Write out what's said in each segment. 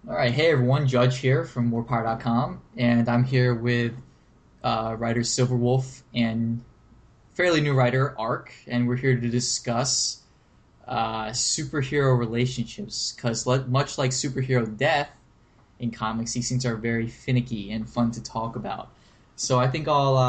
All right, hey everyone, Judge here from warpower.com, and I'm here with writer Silverwolf and fairly new writer Ark, and we're here to discuss superhero relationships. Because much like superhero death in comics, these things are very finicky and fun to talk about. So I think I'll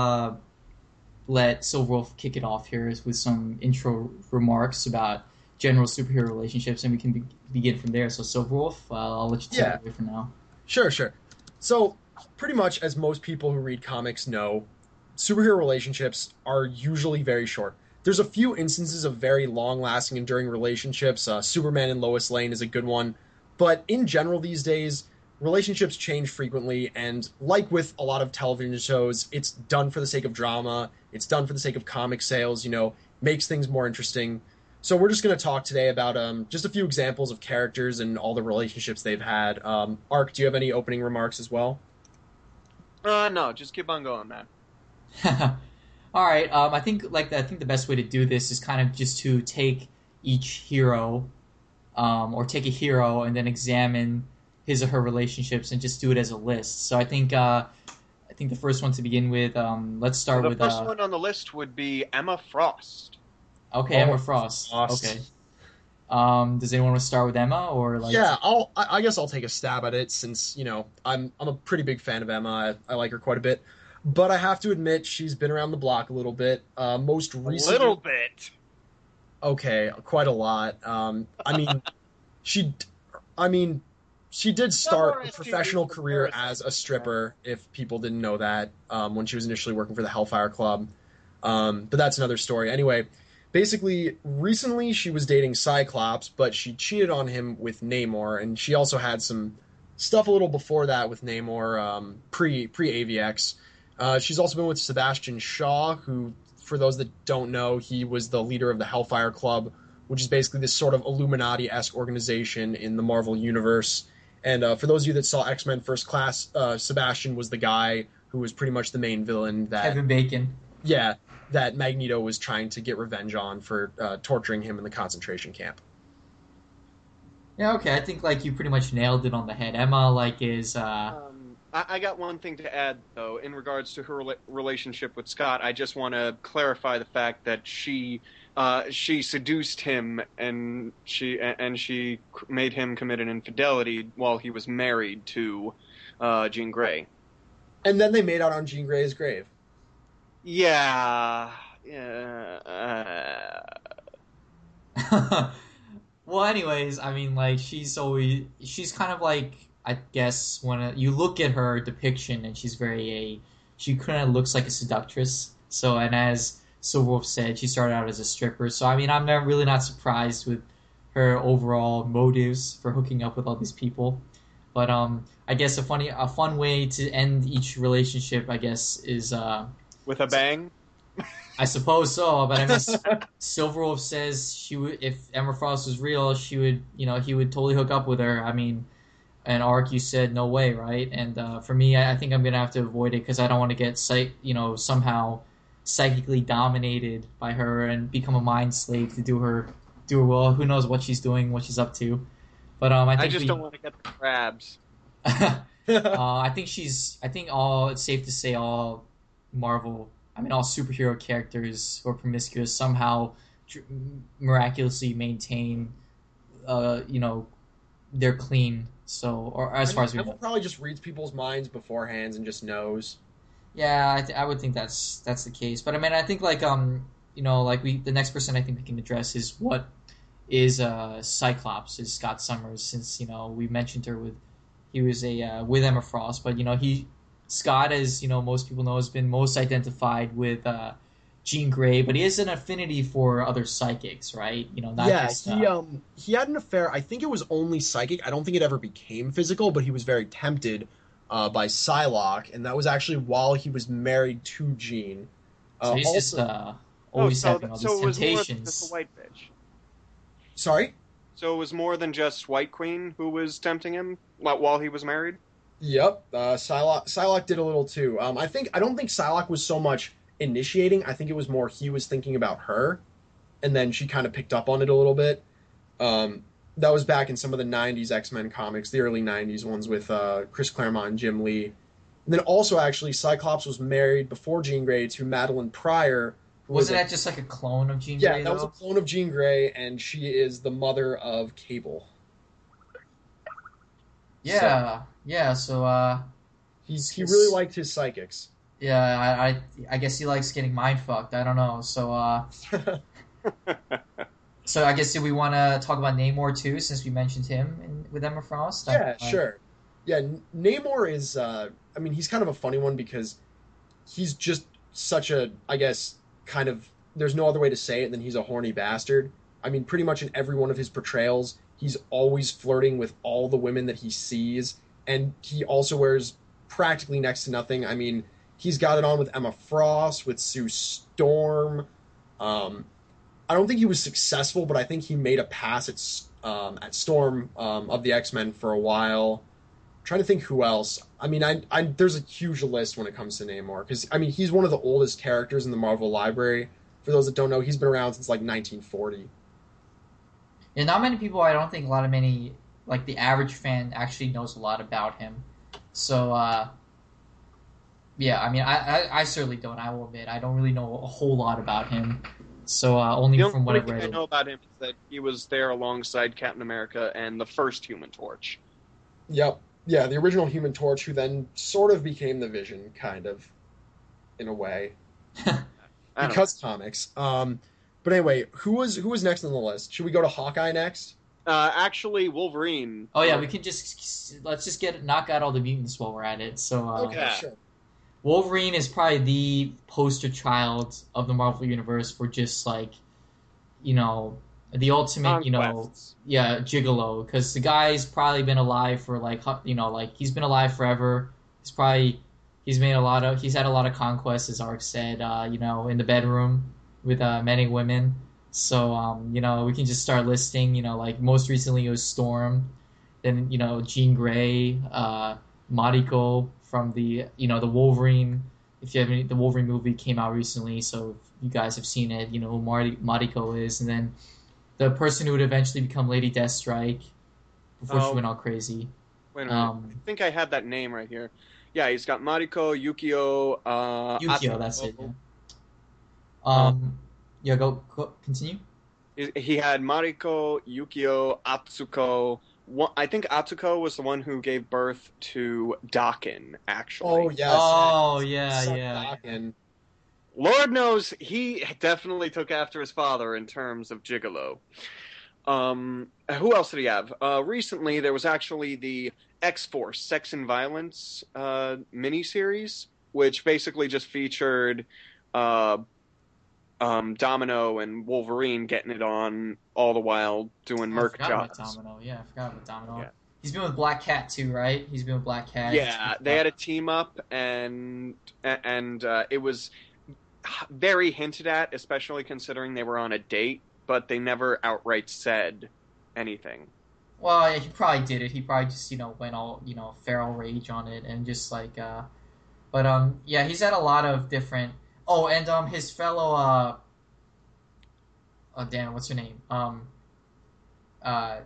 let Silverwolf kick it off here with some intro remarks about general superhero relationships, and we can begin from there. So Silverwolf, I'll let you take Yeah, it away from now. sure. So, pretty much as most people who read comics know, superhero relationships are usually very short. There's a few instances of very long-lasting, enduring relationships. Superman and Lois Lane is a good one, but in general, these days, relationships change frequently, and like with a lot of television shows, it's done for the sake of drama. It's done for the sake of comic sales. Makes things more interesting. So we're just going to talk today about just a few examples of characters and all the relationships they've had. Ark, do you have any opening remarks as well? No, just keep on going, man. All right. I think the best way to do this is kind of just to take each hero, or take a hero and then examine his or her relationships and just do it as a list. So I think the first one to begin with. Let's So start the with first one on the list would be Emma Frost. okay, Oh, Emma Frost. Okay. Frost. Does anyone want to start with Emma or like? Yeah, I guess I'll take a stab at it since I'm a pretty big fan of Emma. I like her quite a bit, but I have to admit she's been around the block a little bit. Most A little recently, bit. okay, quite a lot. She, I mean, she did start Double a STD professional career as comparison. a stripper, if people didn't know that, when she was initially working for the Hellfire Club. But that's another story. Anyway, basically, recently she was dating Cyclops, but she cheated on him with Namor, and she also had some stuff a little before that with Namor, pre AVX. She's also been with Sebastian Shaw, who, for those that don't know, he was the leader of the Hellfire Club, which is basically this sort of Illuminati esque organization in the Marvel universe. And for those of you that saw X Men First Class, Sebastian was the guy who was pretty much the main villain that, Kevin Bacon? yeah, that Magneto was trying to get revenge on for torturing him in the concentration camp. Yeah. Okay. I think like you pretty much nailed it on the head. Emma like is I got one thing to add though in regards to her relationship with Scott. I just want to clarify the fact that she seduced him and she made him commit an infidelity while he was married to Jean Grey. And then they made out on Jean Grey's grave. Yeah, yeah. well, anyways, I mean, like she's kind of like I guess when you look at her depiction, and she kind of looks like a seductress. So, and as Silverwolf said, she started out as a stripper. So, I mean, I'm not really not surprised with her overall motives for hooking up with all these people. But I guess a fun way to end each relationship, I guess, is With a bang. I suppose so, but I mean, Silverwolf says she would if Emma Frost was real, she would, he would totally hook up with her. I mean, and Ark, you said no way, right? And for me, I think I'm gonna have to avoid it because I don't want to get somehow psychically dominated by her and become a mind slave to do her will. Who knows what she's doing, what she's up to? But I I think just don't we, want to get the crabs. I think she's. I think all it's safe to say all Marvel. I mean, all superhero characters who are promiscuous somehow dr- miraculously maintain, you know, they're clean. So, or as I far mean, as we Emma know. probably just reads people's minds beforehand and just knows. Yeah, I would think that's the case. But I mean, I think like like the next person I think we can address is what is Cyclops is Scott Summers, since we mentioned her with he was a with Emma Frost, but he Scott, as most people know, has been most identified with Jean Grey, but he has an affinity for other psychics, right? Not Yeah, just he had an affair. I think it was only psychic. I don't think it ever became physical, but he was very tempted by Psylocke, and that was actually while he was married to Jean. so he's just Also, Oh, always having all these so it was more than just a temptations. white bitch. sorry. So it was more than just White Queen who was tempting him while he was married. Yep, Psylocke did a little too. I don't think Psylocke was so much initiating. I think it was more he was thinking about her, and then she kind of picked up on it a little bit. Um, That was back in some of the '90s X-Men comics, the early '90s ones with Chris Claremont and Jim Lee. And then also, actually, Cyclops was married before Jean Grey to Madeline Pryor, who was Wasn't that just like a clone of Jean yeah, Grey that was a though? clone of Jean Grey, and she is the mother of Cable. So Yeah, yeah. So he really liked his psychics. yeah, I guess he likes getting mind fucked. I don't know. So I guess do we want to talk about Namor too, since we mentioned him with Emma Frost? Yeah, sure. Yeah, Namor is. I mean, he's kind of a funny one because he's just such a. I guess kind of. There's no other way to say it than he's a horny bastard. I mean, pretty much in every one of his portrayals, he's always flirting with all the women that he sees, and he also wears practically next to nothing. I mean, he's got it on with Emma Frost, with Sue Storm. Um, I don't think he was successful, but I think he made a pass at Storm of the X-Men for a while. I'm trying to think who else. I mean, I there's a huge list when it comes to Namor because I mean he's one of the oldest characters in the Marvel library. For those that don't know, he's been around since like 1940. And not many people. I don't think a lot of many like the average fan actually knows a lot about him. So yeah, I mean, I certainly don't. I will admit, I don't really know a whole lot about him. So only The from what only I've thing I read. know about him is that he was there alongside Captain America and the first Human Torch. Yep, yeah, the original Human Torch, who then sort of became the Vision, kind of, in a way, I don't because comics. But anyway, who was next on the list? Should we go to Hawkeye next? actually, Wolverine. Oh yeah, we can just let's just knock out all the mutants while we're at it. So Okay, Yeah. sure. Wolverine is probably the poster child of the Marvel universe for just like, the ultimate, Conquests. yeah, gigolo. Because the guy's probably been alive for like, like he's been alive forever. He's had a lot of conquests, as Ark said, in the bedroom with many women. So, we can just start listing, like most recently it was Storm, then, Jean Grey, Mariko from the Wolverine. If you have the Wolverine movie came out recently, so if you guys have seen it, you know who Mariko is, and then the person who would eventually become Lady Deathstrike before she Oh. went all crazy. Wait a minute. I Um, think I had that name right here. Yeah, he's got Mariko, Yukio, Yukio, that's it. Atsuko. Yeah. Yeah, go continue. He had Mariko, Yukio, Atsuko. I think Atsuko was the one who gave birth to Dakin, actually. Oh yes. Oh yes. yeah, Suck yeah. Dawkins. Lord knows he definitely took after his father in terms of gigolo. Who else did he have? Recently, there was actually the X-Force Sex and Violence miniseries, which basically just featured Domino and Wolverine getting it on all the while doing I merc forgot about jobs. Domino. Yeah, I forgot about Domino. Yeah. He's been with Black Cat too, right? He's been with Black Cat. Yeah, they had a team up, and it was very hinted at, especially considering they were on a date, but they never outright said anything. Well, yeah, he probably did it. He probably just went all feral rage on it and just like but yeah, he's had a lot of different. Oh, and his fellow oh damn, what's her name? Uh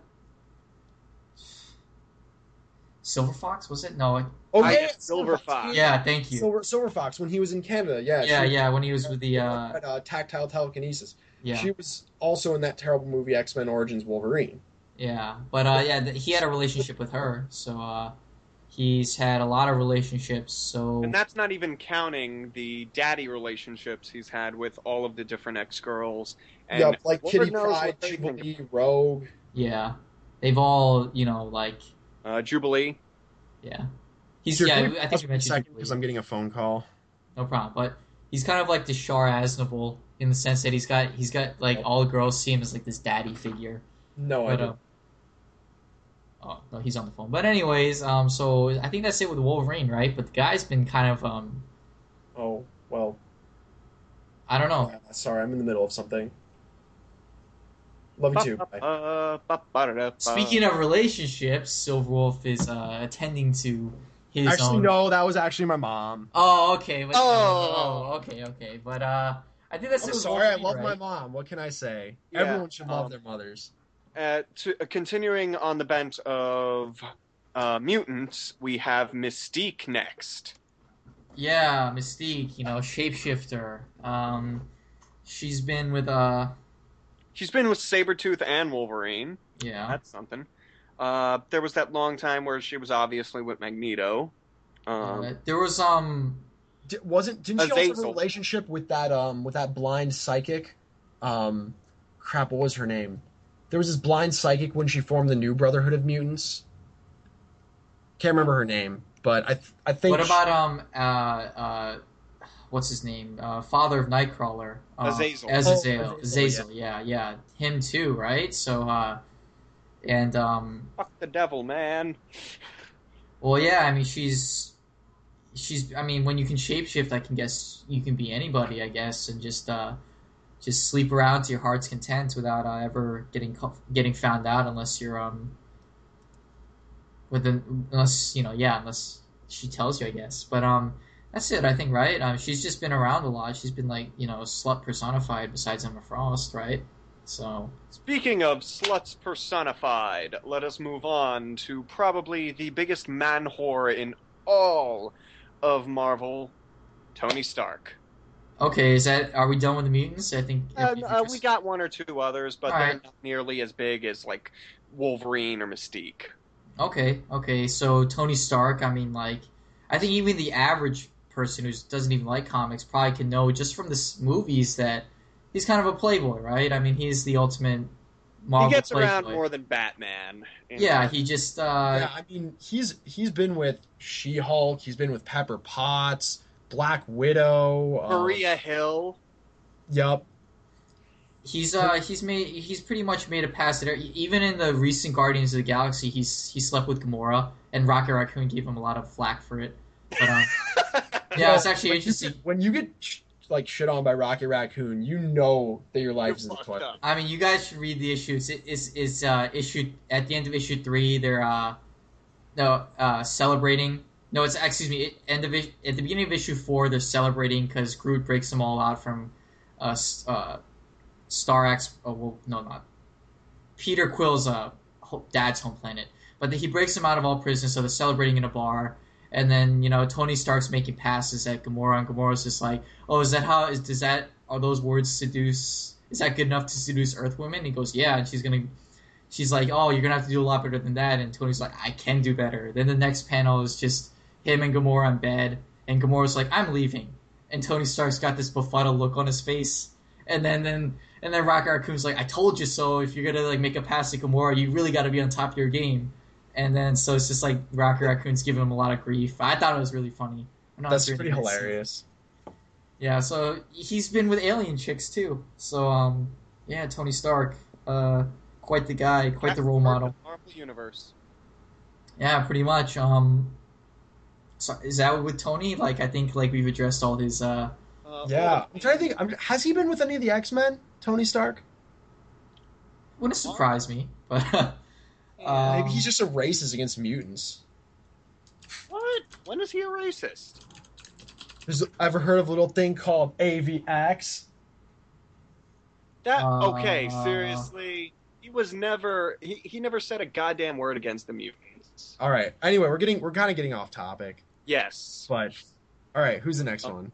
Silver Fox, was it? No. Oh I- yeah, Silver Fox. Yeah, thank you. Silver Fox when he was in Canada. Yeah, Yeah, she- yeah, when he was with the had, tactile telekinesis. yeah. She was also in that terrible movie X-Men Origins Wolverine. Yeah, but yeah, he had a relationship with her, so he's had a lot of relationships. So And that's not even counting the daddy relationships he's had with all of the different ex-girls. And Yep, like Lord Kitty knows Pryde, what they think. Jubilee, Rogue. yeah, they've all like Jubilee. yeah. He's Sure, yeah. can we I pause think we for a mentioned second Jubilee. because I'm getting a phone call. No problem, but he's kind of like the Shar Aznavour in the sense that he's got like all the girls see him as like this daddy figure. No, I But don't. oh no, he's on the phone. But anyways, so I think that's it with Wolverine, right? But the guy's been kind of Oh well. I don't know. Sorry, I'm in the middle of something. Love you too. Bye. Speaking of relationships, Silverwolf is attending to his Actually, own. no, that was actually my mom. Oh, okay. But, Oh. okay. But I think that's I'm it with sorry, I Wolverine, love right? my mom. What can I say? Yeah, Everyone should love their mothers. Continuing on the bent of mutants, we have Mystique next. Yeah, Mystique, shapeshifter. She's been with She's been with Sabretooth and Wolverine. yeah. That's something. There was that long time where she was obviously with Magneto. There was Didn't she also have a Azazel. relationship with that blind psychic? Crap, what was her name? There was this blind psychic when she formed the new Brotherhood of Mutants. Can't remember her name, but I think. what about what's his name? Father of Nightcrawler. Azazel. Azazel. Oh, Azazel, yeah. Him too, right? So and Fuck the devil, man. well, yeah, I mean she's I mean when you can shapeshift, I can guess you can be anybody, I guess, and just sleep around to your heart's content without ever getting found out unless you're unless she tells you, I guess. But that's it, I think, right? She's just been around a lot. She's been like slut personified besides Emma Frost, right? So Speaking of sluts personified, let us move on to probably the biggest man whore in all of Marvel, Tony Stark. okay, are we done with the mutants? I think We got one or two others, but All they're right. not nearly as big as like Wolverine or Mystique. Okay. So Tony Stark, I mean, like, I think even the average person who doesn't even like comics probably can know just from the movies that he's kind of a playboy, right? I mean, he's the ultimate He Marvel gets playboy. around more than Batman. Yeah, he just Yeah, I mean, he's been with She-Hulk, he's been with Pepper Potts, Black Widow. Maria Hill. Yup. he's pretty much made a pass there. Even in the recent Guardians of the Galaxy, he slept with Gamora, and Rocket Raccoon gave him a lot of flack for it. But yeah, it's actually interesting. When you get like shit on by Rocket Raccoon, you know that your life is in the fucked toilet. up. I mean, you guys should read the issues. It's issued at the end of issue 3. They're celebrating. No, it's excuse me. At the beginning of issue 4, they're celebrating because Groot breaks them all out from Starax. Oh, well, no, not Peter Quill's dad's home planet. But he breaks them out of all prisons, so they're celebrating in a bar. And then Tony Stark's making passes at Gamora, and Gamora's just like, "Oh, are those words seduce? Is that good enough to seduce Earth women?" And he goes, "Yeah." And she's like, "Oh, you're gonna have to do a lot better than that." And Tony's like, "I can do better." Then the next panel is just him and Gamora in bed, and Gamora's like, "I'm leaving," and Tony Stark's got this befuddled look on his face, and then Rocket Raccoon's like, "I told you so. If you're gonna like make a pass to Gamora, you really got to be on top of your game." And then so it's just like Rocket Raccoon's giving him a lot of grief. I thought it was really funny. I'm not That's sure pretty if you guys- hilarious. Yeah, so he's been with alien chicks too. So yeah, Tony Stark, quite the guy, quite the role model. Marvel Universe. Yeah, pretty much. So is that with Tony? Like, I think like we've addressed all his. Yeah, I'm trying to think. Has he been with any of the X-Men? Tony Stark? Wouldn't surprise me, but Maybe he's just a racist against mutants. What? When is he a racist? Has ever heard of a little thing called AVX? That Uh, okay? Seriously, he was never. He never said a goddamn word against the mutants. All right. Anyway, we're kind of getting off topic, Yes. but all right. Who's the next one?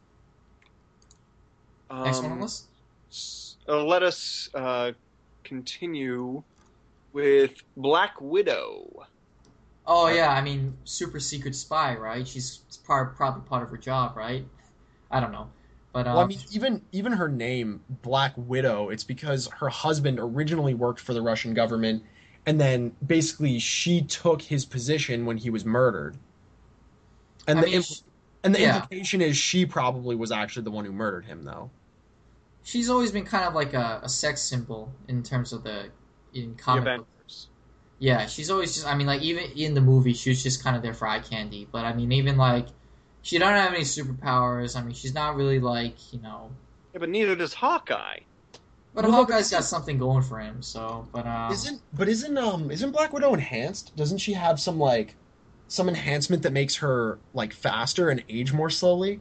next one on the list. Let us continue with Black Widow. Oh yeah, I mean, super secret spy, right? She's probably part of her job, right? I don't know, but Well, I mean, even her name, Black Widow, it's because her husband originally worked for the Russian government, and then basically she took his position when he was murdered. And I the mean, yeah. implication is she probably was actually the one who murdered him, though. She's always been kind of like a sex symbol in terms of in The comic book. Avengers. Yeah, she's always just. I mean, like even in the movie, she was just kind of there for eye candy. But I mean, even like she don't have any superpowers. I mean, she's not really like. Yeah, but neither does Hawkeye. But Well, look, Hawkeye's got something going for him. So, but Isn't Black Widow enhanced? Doesn't she have some enhancement that makes her like faster and age more slowly?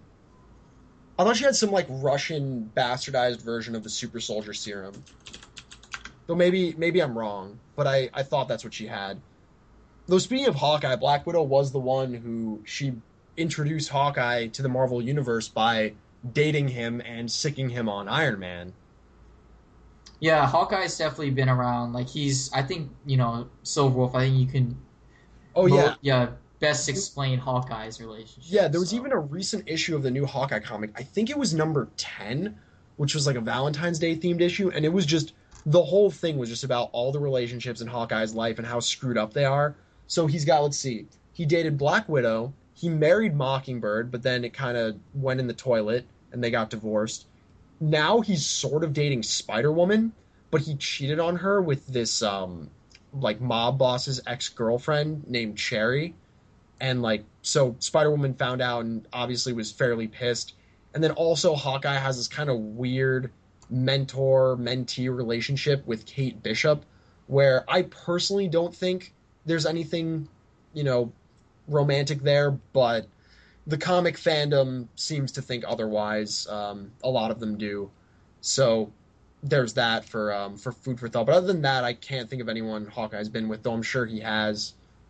I thought she had some like Russian bastardized version of the super soldier serum. Though maybe I'm wrong, but I thought that's what she had. Though speaking of Hawkeye, Black Widow was the one who she introduced Hawkeye to the Marvel Universe by dating him and sicking him on Iron Man. Yeah, Hawkeye's definitely been around. Like I think Silver Wolf. I think you can, Oh yeah. best explain Hawkeye's relationship. Yeah, there was So. even a recent issue of the new Hawkeye comic. I think it was number 10, which was like a Valentine's Day themed issue, and it was just the whole thing was just about all the relationships in Hawkeye's life and how screwed up they are. So he's got, let's see, he dated Black Widow, he married Mockingbird, but then it kind of went in the toilet and they got divorced. Now he's sort of dating Spider-Woman, but he cheated on her with this like mob boss's ex-girlfriend named Cherry, and like so Spider-Woman found out and obviously was fairly pissed. And then also Hawkeye has this kind of weird mentor mentee relationship with Kate Bishop, where I personally don't think there's anything, you know, romantic there, but the comic fandom seems to think otherwise. A lot of them do. So there's that for food for thought. But other than that, I can't think of anyone Hawkeye's been with, though I'm sure he has.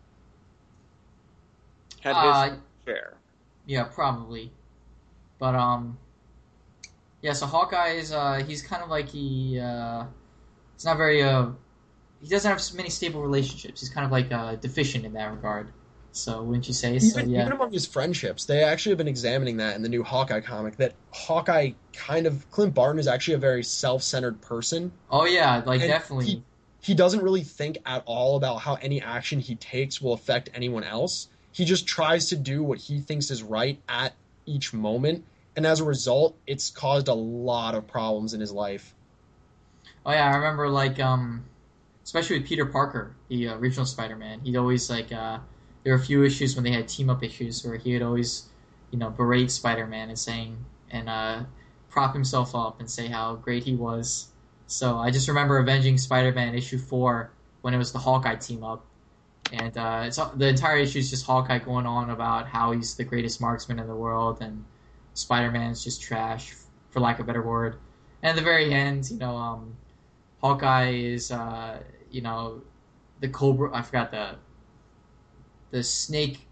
Had Uh, his share. yeah, probably. But yeah. So Hawkeye is he's kind of like he's not very he doesn't have many stable relationships. He's kind of like deficient in that regard. So wouldn't you say? So Even yeah. among his friendships, they actually have been examining that in the new Hawkeye comic. That Hawkeye kind of Clint Barton is actually a very self-centered person, Oh yeah, like and definitely. he doesn't really think at all about how any action he takes will affect anyone else. He just tries to do what he thinks is right at each moment, and as a result, it's caused a lot of problems in his life. Oh yeah, I remember like especially with Peter Parker, the original Spider-Man. He'd always like there were a few issues when they had team up issues where he would always berate Spider-Man and saying and prop himself up and say how great he was. So I just remember Avenging Spider-Man issue 4 when it was the Hawkeye team up, and the entire issue is just Hawkeye going on about how he's the greatest marksman in the world and Spider-Man's just trash, for lack of a better word. And at the very end, Hawkeye is, the Cobra. I forgot the Snake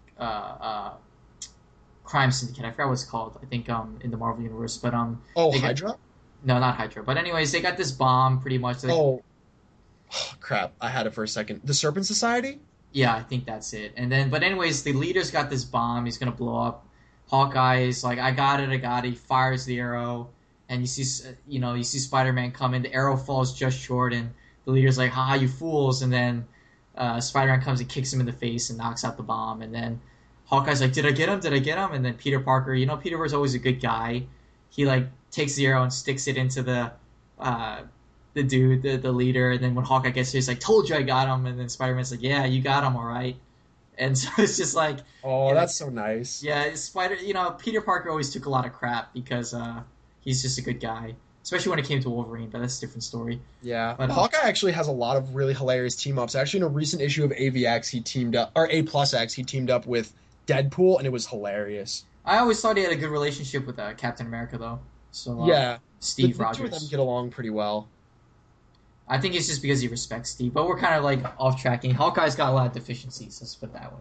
crime syndicate. I forgot what it's called. I think in the Marvel universe, but Oh, they got, Hydra? no, not Hydra. But anyways, they got this bomb pretty much. Like, Oh, crap! I had it for a second. The Serpent Society? yeah, I think that's it. And then, but anyways, the leader's got this bomb. He's gonna blow up. Hawkeye's like, I got it, I got it. He fires the arrow, and you see Spider-Man come in. The arrow falls just short, and the leader's like, "Ha, you fools!" And then Spider-Man comes and kicks him in the face and knocks out the bomb. And then Hawkeye's like, "Did I get him? Did I get him?" And then Peter Parker, Peter was always a good guy. He like takes the arrow and sticks it into the dude, the leader. And then when Hawkeye gets here, he's like, "Told you I got him." And then Spider-Man's like, "Yeah, you got him, all right." And so it's just like, Oh, yeah, that's so nice. yeah, Peter Parker always took a lot of crap because he's just a good guy, especially when it came to Wolverine. But that's a different story. Yeah, But Hawkeye actually has a lot of really hilarious team ups. Actually, in a recent issue of AVX, he teamed up, or A Plus X, he teamed up with Deadpool, and it was hilarious. I always thought he had a good relationship with Captain America, though. So Yeah, Steve the two of them Rogers. get along pretty well. I think it's just because he respects Steve. But we're kind of like off tracking. Hawkeye's got a lot of deficiencies. Let's put it that way.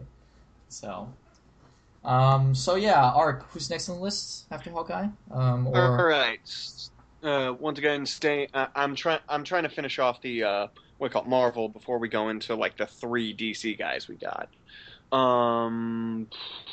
So yeah, Ark. Who's next on the list after Hawkeye? All Or right. Once again, stay. I'm trying. I'm trying to finish off the what we call Marvel before we go into like the three DC guys we got. Um,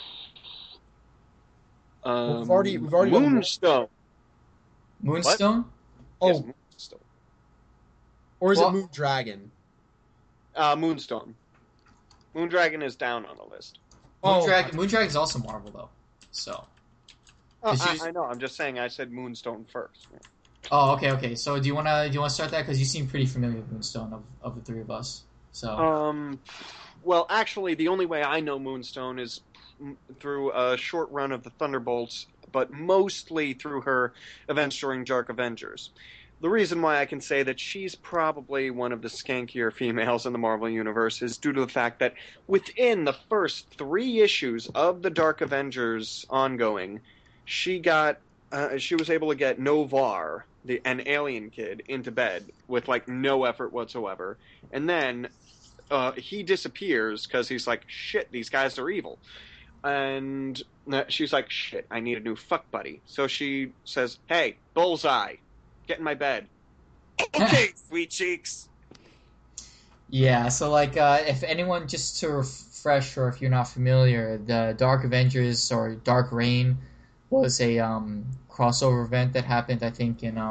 Well, we've already done. Moonstone. Moonstone? Yes, Oh, Moonstone. or is Well- it Moon Dragon? Moonstone. Moondragon is down on the list. Oh, Moondragon's also Marvel though. So. Oh, Did you- I know. I'm just saying. I said Moonstone first. Oh, okay. So do you wanna start that because you seem pretty familiar with Moonstone of the three of us. So. Well, actually, the only way I know Moonstone is through a short run of the Thunderbolts, but mostly through her events during Dark Avengers. The reason why I can say that she's probably one of the skankier females in the Marvel Universe is due to the fact that within the first 3 issues of the Dark Avengers ongoing, she was able to get Novar, an alien kid into bed with like no effort whatsoever, and then he disappears because he's like, shit, these guys are evil. And she's like, shit, I need a new fuck buddy. So she says, hey, Bullseye, get in my bed. Okay, sweet cheeks. Yeah, so like if anyone, just to refresh, or if you're not familiar, the Dark Avengers or Dark Reign was a crossover event that happened, I think, in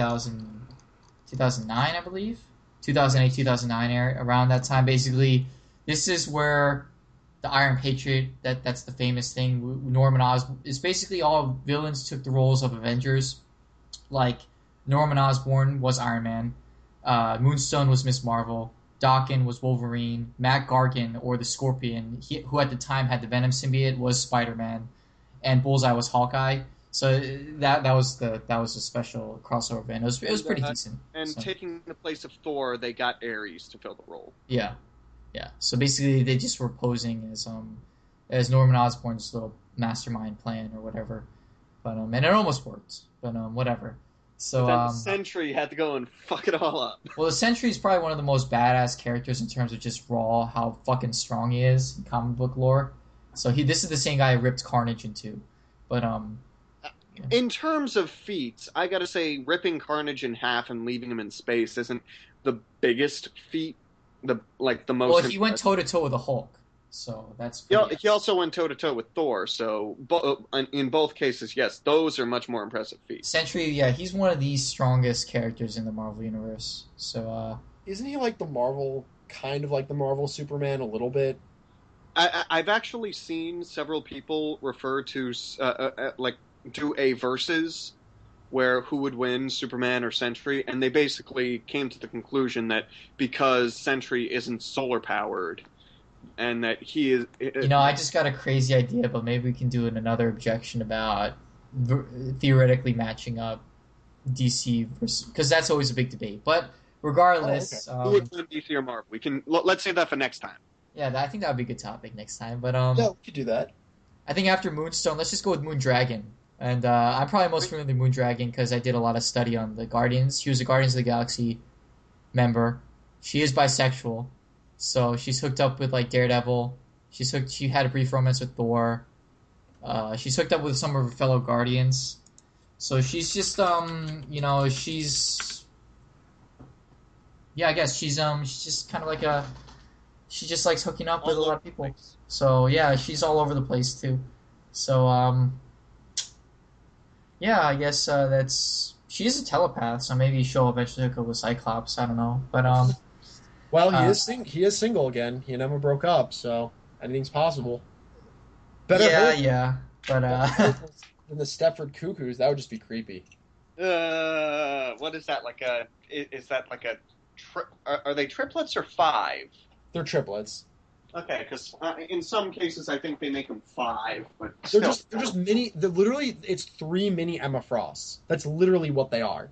2009, I believe. 2008, 2009, around that time. Basically, this is where the Iron Patriot, that's the famous thing, Norman Osborn, is basically all villains took the roles of Avengers. Like, Norman Osborn was Iron Man, Moonstone was Miss Marvel, Daken was Wolverine, Matt Gargan, or the Scorpion, who at the time had the Venom symbiote, was Spider-Man, and Bullseye was Hawkeye. So that was a special crossover event. It was pretty decent. And so. Taking the place of Thor, they got Ares to fill the role. Yeah. So basically, they just were posing as Norman Osborn's little mastermind plan or whatever. But and it almost worked. But whatever. So but then the Sentry had to go and fuck it all up. Well, the Sentry is probably one of the most badass characters in terms of just raw how fucking strong he is in comic book lore. So this is the same guy who ripped Carnage in two. But in terms of feats, I gotta say, ripping Carnage in half and leaving him in space isn't the biggest feat. The most. Well, he went toe to toe with the Hulk, so that's. He also went toe to toe with Thor. So in both cases, yes, those are much more impressive feats. Sentry, yeah, he's one of the strongest characters in the Marvel universe. So. Isn't he like the Marvel, kind of like the Marvel Superman a little bit? I've actually seen several people refer to do a versus where who would win, Superman or Sentry, and they basically came to the conclusion that because Sentry isn't solar powered, and that he is. I just got a crazy idea, but maybe we can do another objection about theoretically matching up DC versus, because that's always a big debate. But regardless, who would win, DC or Marvel? We can let's save that for next time. Yeah, I think that would be a good topic next time. But yeah, we could do that. I think after Moonstone, let's just go with Moondragon. And I'm probably most familiar with Moondragon because I did a lot of study on the Guardians. She was a Guardians of the Galaxy member. She is bisexual, so she's hooked up with like Daredevil. She had a brief romance with Thor. She's hooked up with some of her fellow Guardians. So she's just she's I guess she's just kind of like she just likes hooking up with a lot of people. So yeah, she's all over the place too. So yeah, I guess she is a telepath, so maybe she'll eventually hook up with Cyclops. I don't know, but well, he is single again. He never broke up, so anything's possible. But than the Stepford Cuckoos, that would just be creepy. What is that like a? Is that like a? Are they triplets or five? They're triplets. Okay, because in some cases I think they make them five, but they're just mini. They're literally, it's 3 mini Emma Frosts. That's literally what they are.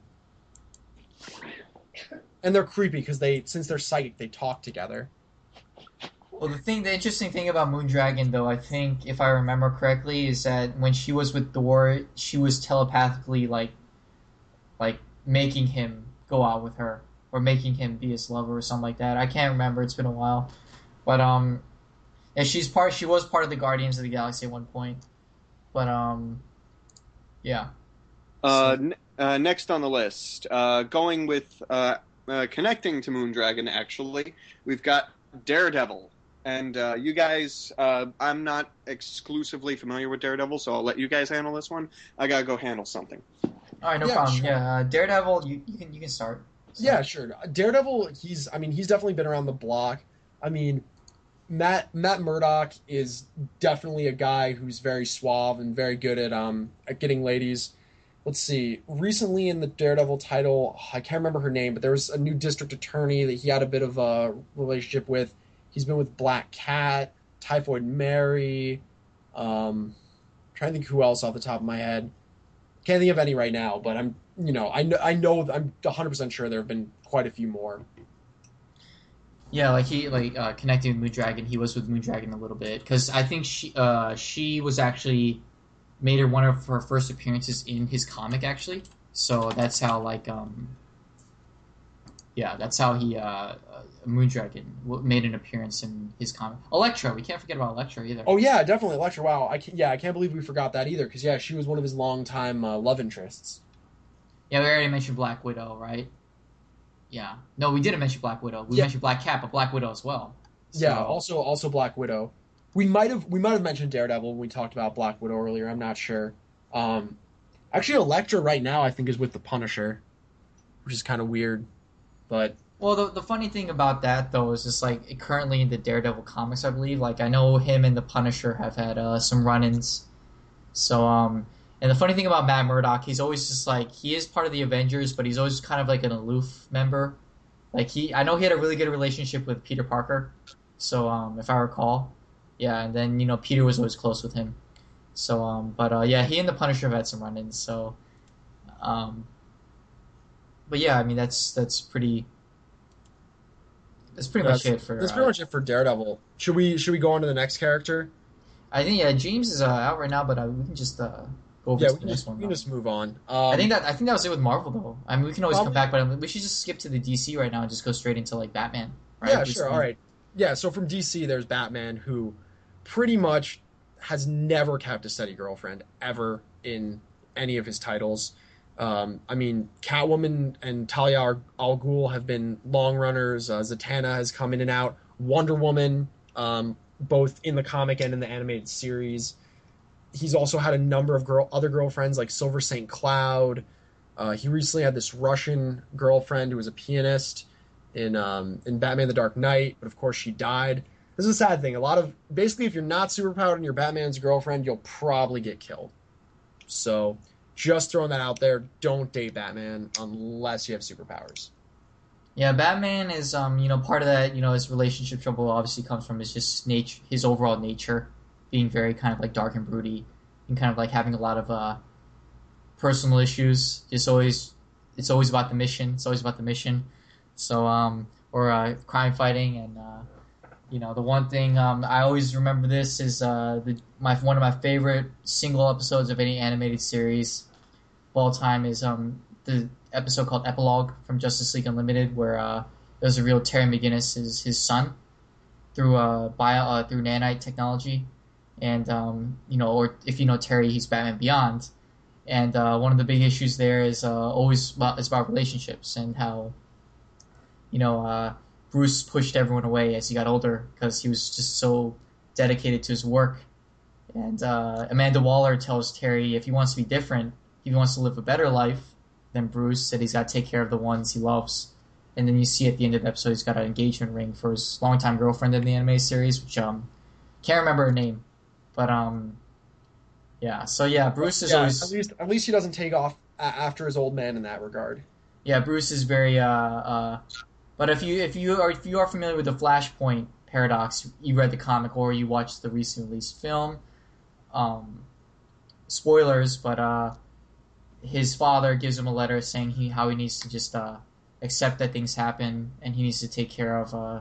And they're creepy because since they're psychic, they talk together. Well, the interesting thing about Moondragon, though, I think if I remember correctly, is that when she was with Thor, she was telepathically like making him go out with her or making him be his lover or something like that. I can't remember. It's been a while. But yeah, she was part of the Guardians of the Galaxy at one point. But yeah. Next on the list, going with connecting to Moondragon, actually, we've got Daredevil. And you guys, I'm not exclusively familiar with Daredevil, so I'll let you guys handle this one. I gotta go handle something. All right, no problem. Sure. Yeah, Daredevil, you can start. So. Yeah, sure. Daredevil, he's definitely been around the block. I mean, Matt Murdock is definitely a guy who's very suave and very good at getting ladies. Let's see. Recently in the Daredevil title, I can't remember her name, but there was a new district attorney that he had a bit of a relationship with. He's been with Black Cat, Typhoid Mary. Trying to think who else off the top of my head. Can't think of any right now, but I know I'm 100% sure there have been quite a few more. Yeah, connecting with Moondragon, he was with Moondragon a little bit because I think she was actually made her one of her first appearances in his comic actually. So that's how yeah, that's how he Moondragon made an appearance in his comic. Elektra, we can't forget about Elektra either. Oh yeah, definitely Elektra. Wow, I can't believe we forgot that either. Because yeah, she was one of his longtime love interests. Yeah, we already mentioned Black Widow, right? Yeah. No, we didn't mention Black Widow. We Yeah, mentioned Black Cat, but Black Widow as well. yeah. So Also Black Widow. We might have mentioned Daredevil when we talked about Black Widow earlier. I'm not sure. Um, Actually, Elektra right now I think is with the Punisher, which is kind of weird. But well, the funny thing about that though is just like currently in the Daredevil comics, I believe. Like I know him and the Punisher have had some run-ins. So and the funny thing about Matt Murdock, he's always just like he is part of the Avengers, but he's always kind of like an aloof member. Like I know he had a really good relationship with Peter Parker. So if I recall, yeah, and then Peter was always close with him. So but yeah, he and the Punisher have had some run-ins. So um, but yeah, I mean that's pretty much that's it for. that's pretty much it for Daredevil. Should we go on to the next character? I think yeah, James is out right now, but we can just go over Yeah, to the next one. we can just move on. I think that was it with Marvel though. I mean, we can always come Probably, back, but we should just skip to the DC right now and just go straight into like Batman, right? yeah, sure. All right. Yeah, so from DC, there's Batman, who pretty much has never kept a steady girlfriend ever in any of his titles. I mean, Catwoman and Talia al Ghul have been long runners. Zatanna has come in and out. Wonder Woman, both in the comic and in the animated series. He's also had a number of other girlfriends like Silver St. Cloud. He recently had this Russian girlfriend who was a pianist in Batman: The Dark Knight, but of course she died. This is a sad thing. Basically, if you're not superpowered and you're Batman's girlfriend, you'll probably get killed. So, just throwing that out there. Don't date Batman unless you have superpowers. Yeah, Batman is part of that. His relationship trouble obviously comes from his just nature, his overall nature, being very kind of like dark and broody, and kind of like having a lot of personal issues. It's always about the mission. It's always about the mission. So or crime fighting, and the one thing I always remember this is one of my favorite single episodes of any animated series of all time is the episode called Epilogue from Justice League Unlimited, where there's a real Terry McGinnis is his son through through nanite technology, and or if you know Terry, he's Batman Beyond, and one of the big issues there is it's about relationships and how Bruce pushed everyone away as he got older because he was just so dedicated to his work. And Amanda Waller tells Terry if he wants to be different, if he wants to live a better life than Bruce, that he's got to take care of the ones he loves. And then you see at the end of the episode he's got an engagement ring for his longtime girlfriend in the anime series, which can't remember her name, but yeah. So yeah, Bruce is Yeah, always at least he doesn't take off after his old man in that regard. yeah, Bruce is very but if you are familiar with the Flashpoint paradox, you read the comic or you watched the recently released film. Spoilers, but his father gives him a letter saying how he needs to just accept that things happen and he needs to take care of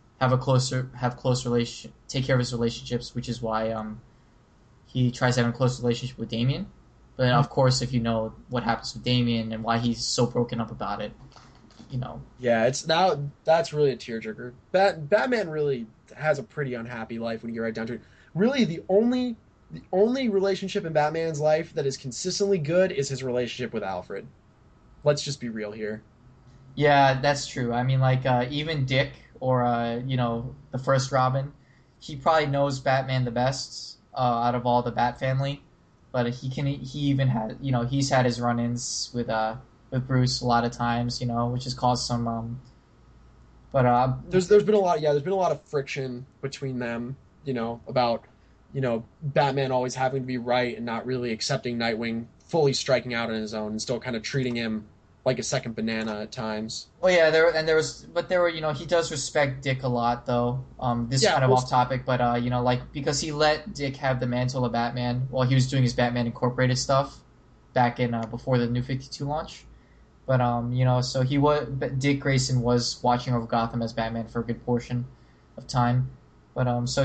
take care of his relationships, which is why he tries to have a close relationship with Damien. But of course, if you know what happens with Damien and why he's so broken up about it, Yeah, that's really a tearjerker. Batman really has a pretty unhappy life when you get right down to it. Really, the only relationship in Batman's life that is consistently good is his relationship with Alfred. Let's just be real here. Yeah, that's true. I mean, like even Dick or the first Robin, he probably knows Batman the best out of all the Bat family. But he even had he's had his run-ins with Bruce a lot of times, which has caused some. But There's been a lot. Yeah, there's been a lot of friction between them. About Batman always having to be right and not really accepting Nightwing fully striking out on his own and still kind of treating him like a second banana at times. well, yeah, there were he does respect Dick a lot though. This is Yeah, kind of well, off topic, but like because he let Dick have the mantle of Batman while he was doing his Batman Incorporated stuff back in before the New 52 launch. But so Dick Grayson was watching over Gotham as Batman for a good portion of time. But so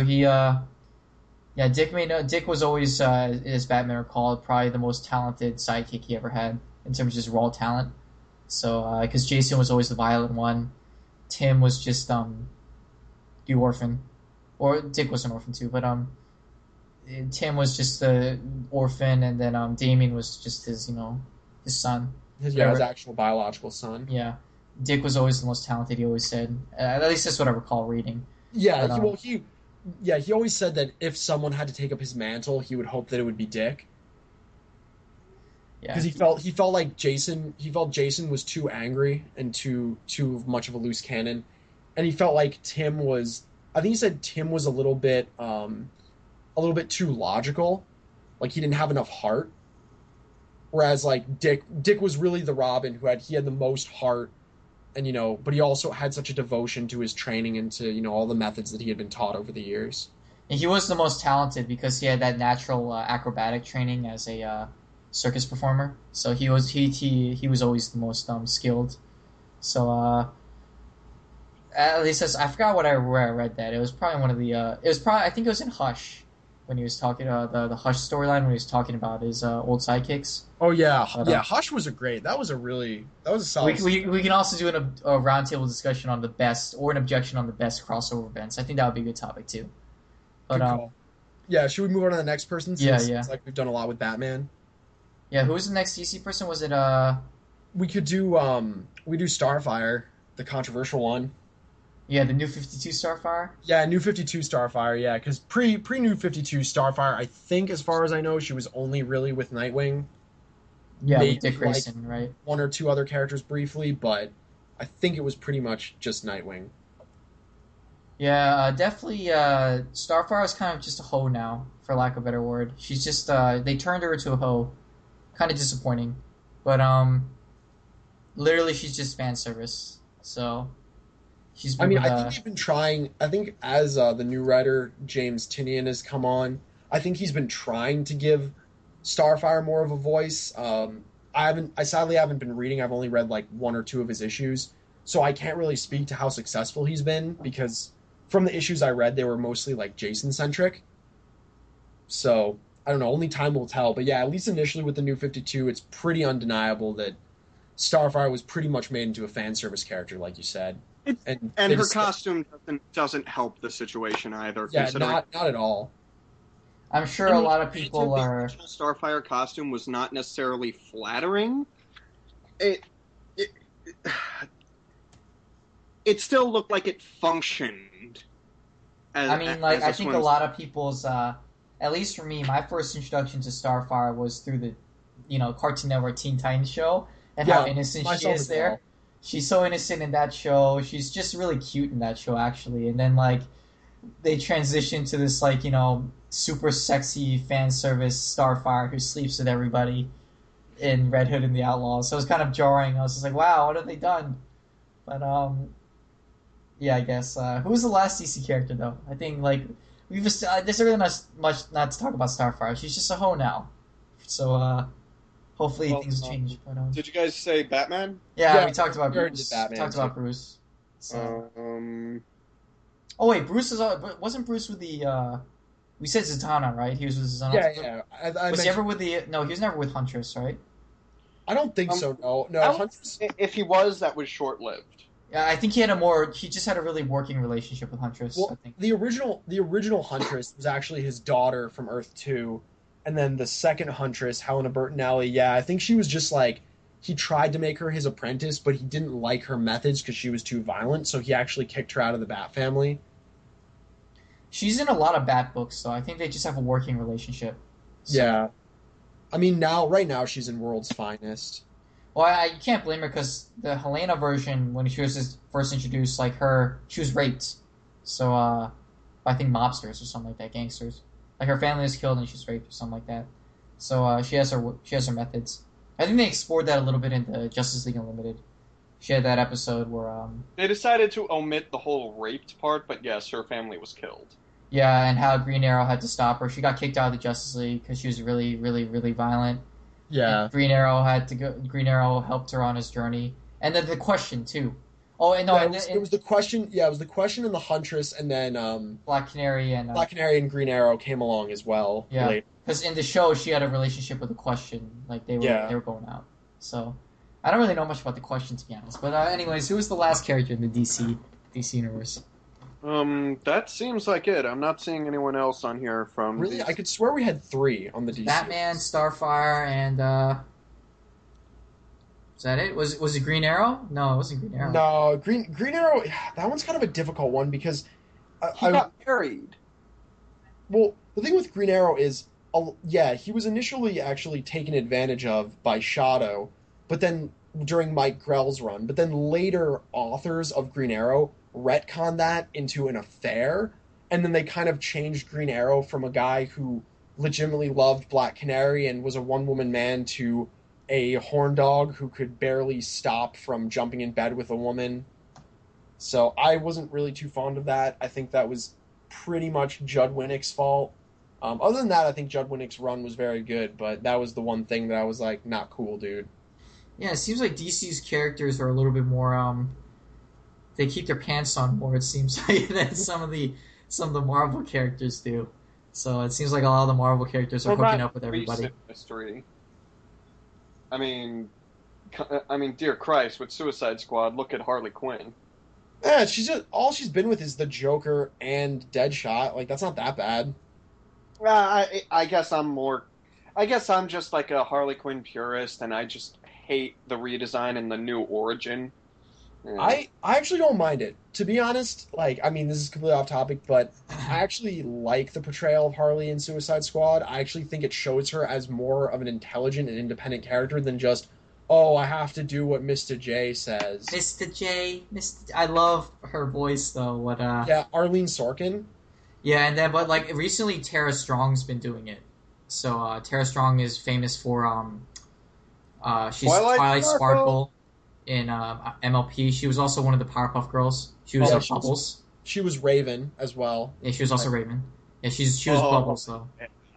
Dick was always as Batman recalled probably the most talented sidekick he ever had. in terms of just raw talent. So because Jason was always the violent one, Tim was just the orphan, or Dick was an orphan too, but Tim was just the orphan, and then Damien was just his his son. His actual biological son. Yeah, Dick was always the most talented. He always said, at least that's what I recall reading. Yeah, but, he always said that if someone had to take up his mantle, he would hope that it would be Dick. Yeah, because he felt like Jason was too angry and too much of a loose cannon, and he felt like Tim was. I think he said Tim was a little bit too logical, like he didn't have enough heart. Whereas like Dick was really the Robin who had the most heart, and but he also had such a devotion to his training and to all the methods that he had been taught over the years. and he was the most talented because he had that natural acrobatic training as a circus performer. So he was always the most skilled. So at least I forgot where I read that. It was probably one of the. It was probably I think it was in Hush when he was talking the Hush storyline when he was talking about his old sidekicks. Oh yeah, Hush was that was a solid. We can also do a roundtable discussion on the best or an objection on the best crossover events. I think that would be a good topic too. But yeah, should we move on to the next person? Since it's like we've done a lot with Batman. Yeah, who was the next DC person? Was it We could do Starfire, the controversial one. Yeah, the New 52 Starfire? Yeah, New 52 Starfire, yeah, because pre New 52 Starfire, I think, as far as I know, she was only really with Nightwing. Yeah, with Dick Grayson, right? One or two other characters briefly, but I think it was pretty much just Nightwing. Yeah, definitely, Starfire is kind of just a hoe now, for lack of a better word. She's just, they turned her into a hoe. Kind of disappointing. But, literally she's just fan service, so... I think they've been trying. I think as the new writer James Tynion has come on, I think he's been trying to give Starfire more of a voice. I sadly haven't been reading. I've only read like one or two of his issues, so I can't really speak to how successful he's been because from the issues I read, they were mostly like Jason centric. So I don't know. Only time will tell. But yeah, at least initially with the New 52, it's pretty undeniable that Starfire was pretty much made into a fan service character, like you said. And her costume doesn't help the situation either. Yeah, not at all. I'm sure a lot of people are. The original Starfire costume was not necessarily flattering. It still looked like it functioned. I think a lot of people's, at least for me, my first introduction to Starfire was through the, Cartoon Network Teen Titans show and how innocent she is there. Well. She's so innocent in that show. She's just really cute in that show, actually. And then, they transition to this, super sexy fan service Starfire who sleeps with everybody in Red Hood and the Outlaws. So it was kind of jarring. I was just like, wow, what have they done? But, yeah, I guess. Who was the last DC character, though? I think, there's really not much not to talk about Starfire. She's just a hoe now. So, hopefully things change. But, did you guys say Batman? Yeah, we talked about Bruce. About Bruce. So. Oh wait, Bruce wasn't Bruce with the? We said Zatanna, right? He was with Zatanna. Yeah. Was he ever with the? No, he was never with Huntress, right? I don't think so. No. Huntress, if he was, that was short-lived. Yeah, I think he just had a really working relationship with Huntress. Well, I think the original Huntress was actually his daughter from Earth 2. And then the second Huntress, Helena Bertinelli, I think she was just he tried to make her his apprentice, but he didn't like her methods because she was too violent, so he actually kicked her out of the Bat family. She's in a lot of Bat books, so I think they just have a working relationship. So. Yeah. I mean, right now she's in World's Finest. Well, you can't blame her because the Helena version, when she was first introduced, she was raped. So, I think mobsters or something like that, gangsters. Her family was killed and she's raped or something like that. So she has her methods. I think they explored that a little bit in the Justice League Unlimited. She had that episode where they decided to omit the whole raped part, but yes, her family was killed. Yeah, and how Green Arrow had to stop her. She got kicked out of the Justice League because she was really, really, really violent. Yeah, and Green Arrow helped her on his journey, and then the Question too. Oh, and no, it was the Question. Yeah, it was the Question and the Huntress, and then Black Canary and Green Arrow came along as well. Yeah, because in the show she had a relationship with the Question, they were going out. So I don't really know much about the question, to be honest. But anyways, who was the last character in the DC universe? That seems like it. I'm not seeing anyone else on here from Really, I these. could swear we had 3 on the DC. Batman, Starfire, and is that it? Was it Green Arrow? No, it wasn't Green Arrow. No, Green Arrow. That one's kind of a difficult one because He got married. well, the thing with Green Arrow is, yeah, he was initially actually taken advantage of by Shadow, but then during Mike Grell's run, but then later authors of Green Arrow retconned that into an affair, and then they kind of changed Green Arrow from a guy who legitimately loved Black Canary and was a one-woman man to a horn dog who could barely stop from jumping in bed with a woman. So I wasn't really too fond of that. I think that was pretty much Judd Winnick's fault. Other than that, I think Judd Winnick's run was very good, but that was the one thing that I was like, not cool, dude. Yeah, it seems like DC's characters are a little bit more they keep their pants on more, it seems like, than some of the Marvel characters do. So it seems like a lot of the Marvel characters are hooking up with everybody. Recent history. I mean, dear Christ, with Suicide Squad, look at Harley Quinn. Yeah, she's just all she's been with is the Joker and Deadshot. Like that's not that bad. I guess I'm more. I guess I'm just like a Harley Quinn purist, and I just hate the redesign and the new origin. Yeah. I actually don't mind it. To be honest, like I mean this is completely off topic, but I actually like the portrayal of Harley in Suicide Squad. I actually think it shows her as more of an intelligent and independent character than just, oh, I have to do what Mr. J says. I love her voice though. Yeah, Arlene Sorkin. Yeah, and then but like recently Tara Strong's been doing it. So Tara Strong is famous for she's Twilight Sparkle in MLP. She was also one of the Powerpuff Girls. She was Bubbles. She was Raven as well. Yeah, she was also Raven. Yeah, she was Bubbles though.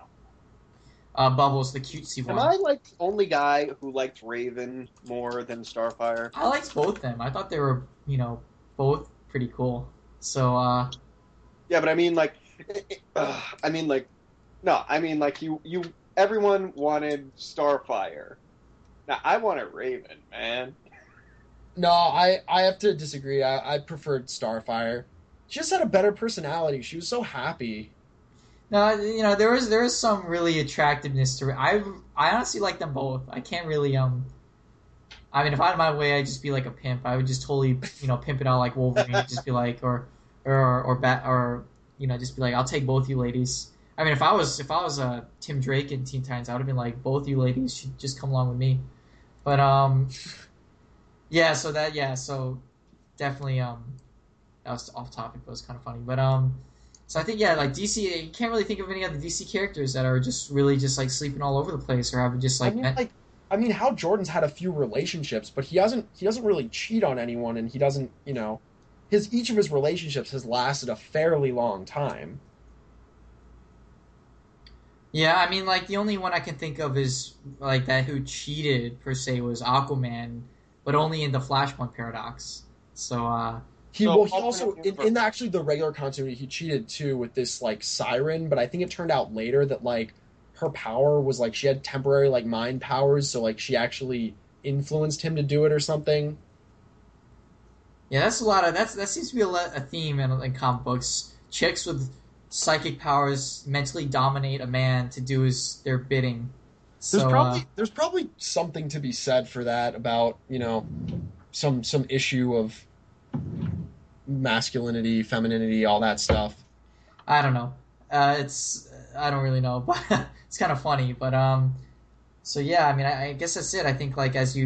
Bubbles, the cutesy one. Am I like the only guy who liked Raven more than Starfire? I liked both of them. I thought they were, both pretty cool. So, yeah, but I mean, like, you. Everyone wanted Starfire. Now I wanted Raven, man. No, I have to disagree. I preferred Starfire. She just had a better personality. She was so happy. No, there is some really attractiveness to her. I honestly like them both. I can't really I mean, if I had my way, I'd just be like a pimp. I would just totally pimp it out like Wolverine. Just be like just be like, I'll take both you ladies. I mean, if I was Tim Drake in Teen Titans, I would have been like, both you ladies should just come along with me. But so definitely that was off topic, but it was kind of funny. But so I think like DC, you can't really think of any other DC characters that are just really just like sleeping all over the place or having just like. I mean, Hal Jordan's had a few relationships, but he doesn't really cheat on anyone, and he doesn't each of his relationships has lasted a fairly long time. Yeah, I mean, like the only one I can think of is like that who cheated per se was Aquaman, but only in the Flashpoint paradox. So he also in actually the regular continuity he cheated too with this like Siren, but I think it turned out later that like her power was like she had temporary like mind powers, so like she actually influenced him to do it or something. Yeah, that's that seems to be a theme in comic books. Chicks with psychic powers mentally dominate a man to do their bidding. There's probably something to be said for that about some issue of masculinity, femininity, all that stuff. I don't know. I don't really know, but it's kind of funny. But so yeah, I mean, I guess that's it. I think like as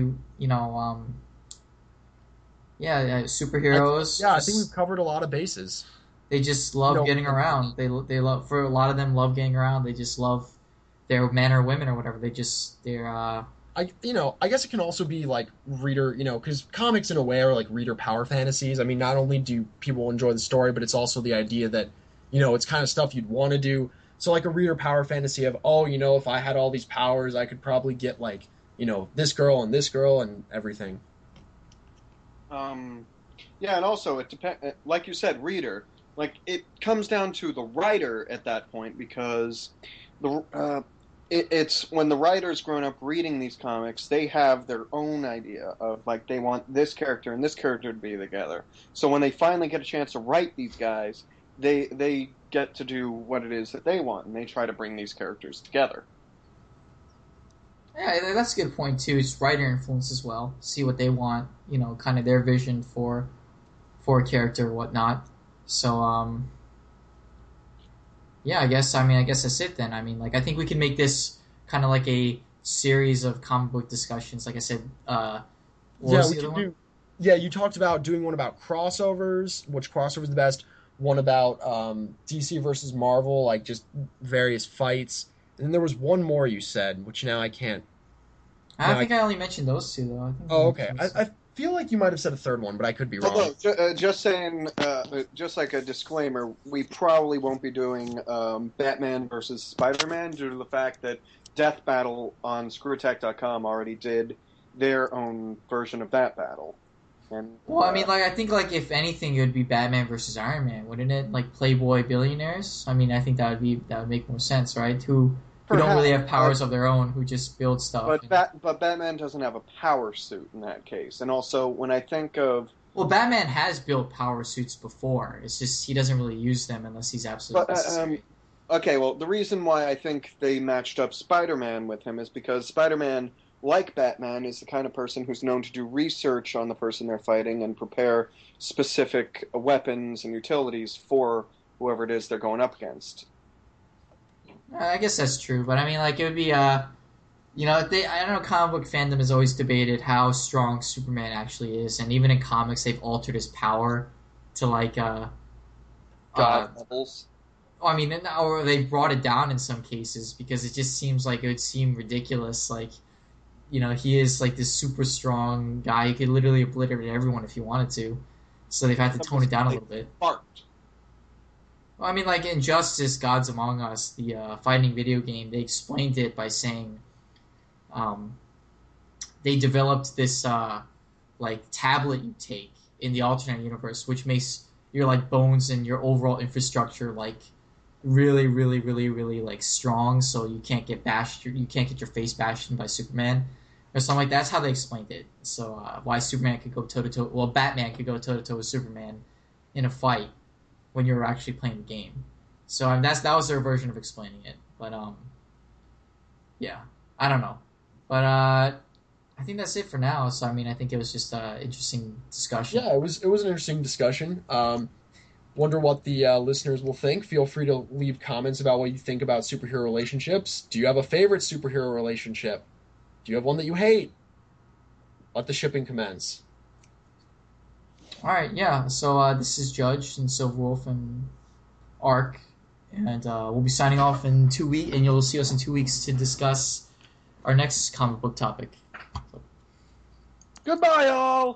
superheroes. I think we've covered a lot of bases. They just love getting around. They love, for a lot of them, love getting around. They just love their men or women or whatever. I guess it can also be like reader, because comics in a way are like reader power fantasies. I mean, not only do people enjoy the story, but it's also the idea that, it's kind of stuff you'd want to do. So like a reader power fantasy of, if I had all these powers, I could probably get like, this girl and everything. Yeah, and also it depends. Like you said, reader. Like it comes down to the writer at that point because it's when the writers grown up reading these comics, they have their own idea of like they want this character and this character to be together. So when they finally get a chance to write these guys, they get to do what it is that they want, and they try to bring these characters together. Yeah, that's a good point too. It's writer influence as well. See what they want, kind of their vision for a character or whatnot. So, yeah, I guess that's it then. I mean, like I think we can make this kind of like a series of comic book discussions. Like I said, what Yeah, was we the other could one? do. Yeah, you talked about doing one about crossovers, which crossover is the best. One about DC versus Marvel, like just various fights. And then there was one more you said, which now I can't. I Now I think I only mentioned those two though. I think I Oh, okay. mentioned I, those two. I feel like you might have said a third one, but I could be wrong. Although, just saying, just like a disclaimer, we probably won't be doing Batman versus Spider-Man due to the fact that Death Battle on ScrewAttack.com already did their own version of that battle. And Well, I mean, like I think like if anything, it would be Batman versus Iron Man, wouldn't it? Like Playboy billionaires. I mean, I think that would make more sense, right? Who don't really have perhaps, powers of their own, who just build stuff. but Batman doesn't have a power suit in that case. And also, when I think of Well, Batman has built power suits before. It's just he doesn't really use them unless he's absolutely but necessary. okay, well, the reason why I think they matched up Spider-Man with him is because Spider-Man, like Batman, is the kind of person who's known to do research on the person they're fighting and prepare specific weapons and utilities for whoever it is they're going up against. I guess that's true, but I mean, like it would be I don't know. Comic book fandom has always debated how strong Superman actually is, and even in comics, they've altered his power to like uh, God levels. I mean, or they brought it down in some cases because it just seems like it would seem ridiculous. Like, he is like this super strong guy. He could literally obliterate everyone if he wanted to. So they've had to tone it down a little bit. Fart. Well, I mean, like Injustice, Gods Among Us, the fighting video game, they explained it by saying um, they developed this like tablet you take in the alternate universe, which makes your like bones and your overall infrastructure like really, really, really, really like strong, so you can't get bashed. You can't get your face bashed in by Superman or something like that. That's how they explained it. So why Superman could go toe to toe? Well, Batman could go toe to toe with Superman in a fight when you're actually playing the game. So that was their version of explaining it. But yeah, I don't know. But I think that's it for now. So I mean, I think it was just an interesting discussion. Yeah, it was an interesting discussion. Wonder what the listeners will think. Feel free to leave comments about what you think about superhero relationships. Do you have a favorite superhero relationship? Do you have one that you hate? Let the shipping commence. All right, yeah. So this is Judge and Silverwolf and Arc, and we'll be signing off in 2 weeks, and you'll see us in 2 weeks to discuss our next comic book topic. Goodbye, all.